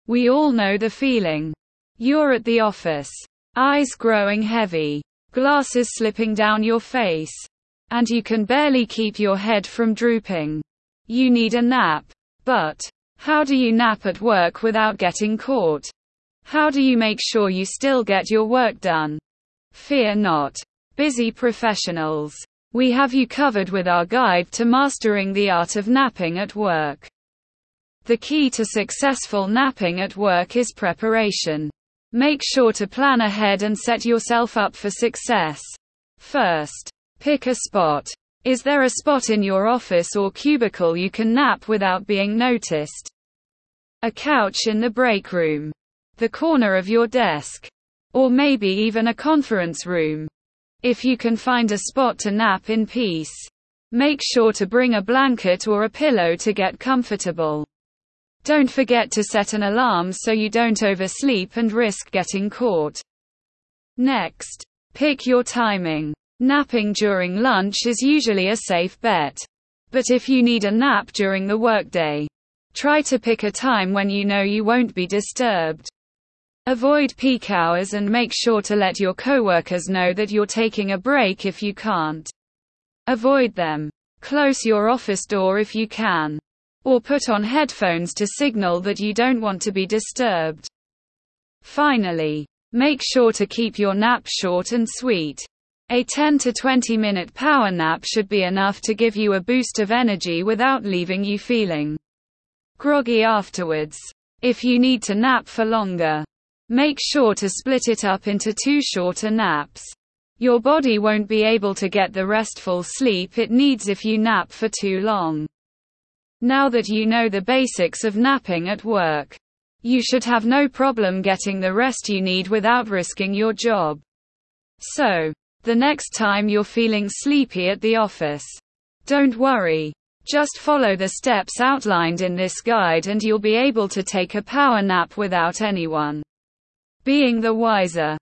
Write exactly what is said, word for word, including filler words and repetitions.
We all know the feeling. You're at the office. Eyes growing heavy. Glasses slipping down your face. And you can barely keep your head from drooping. You need a nap. But how do you nap at work without getting caught? How do you make sure you still get your work done? Fear not, busy professionals. We have you covered with our guide to mastering the art of napping at work. The key to successful napping at work is preparation. Make sure to plan ahead and set yourself up for success. First, pick a spot. Is there a spot in your office or cubicle you can nap without being noticed? A couch in the break room, the corner of your desk, or maybe even a conference room. If you can find a spot to nap in peace, make sure to bring a blanket or a pillow to get comfortable. Don't forget to set an alarm so you don't oversleep and risk getting caught. Next, pick your timing. Napping during lunch is usually a safe bet. But if you need a nap during the workday, try to pick a time when you know you won't be disturbed. Avoid peak hours and make sure to let your coworkers know that you're taking a break if you can't. Avoid them. Close your office door if you can. Or put on headphones to signal that you don't want to be disturbed. Finally, make sure to keep your nap short and sweet. A ten to twenty minute power nap should be enough to give you a boost of energy without leaving you feeling groggy afterwards. If you need to nap for longer, make sure to split it up into two shorter naps. Your body won't be able to get the restful sleep it needs if you nap for too long. Now that you know the basics of napping at work, you should have no problem getting the rest you need without risking your job. So, the next time you're feeling sleepy at the office, don't worry. Just follow the steps outlined in this guide and you'll be able to take a power nap without anyone being the wiser.